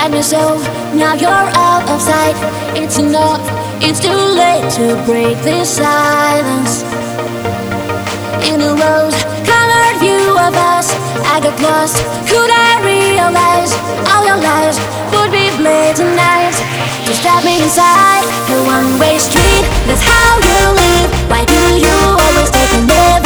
me so, now you're out of sight. It's enough, it's too late to break this silence. In a rose-colored view of us, I got lost. Could I realize all your lies would be blazing knives to stab me inside? A one-way street, that's how you live. Why do you always take a live?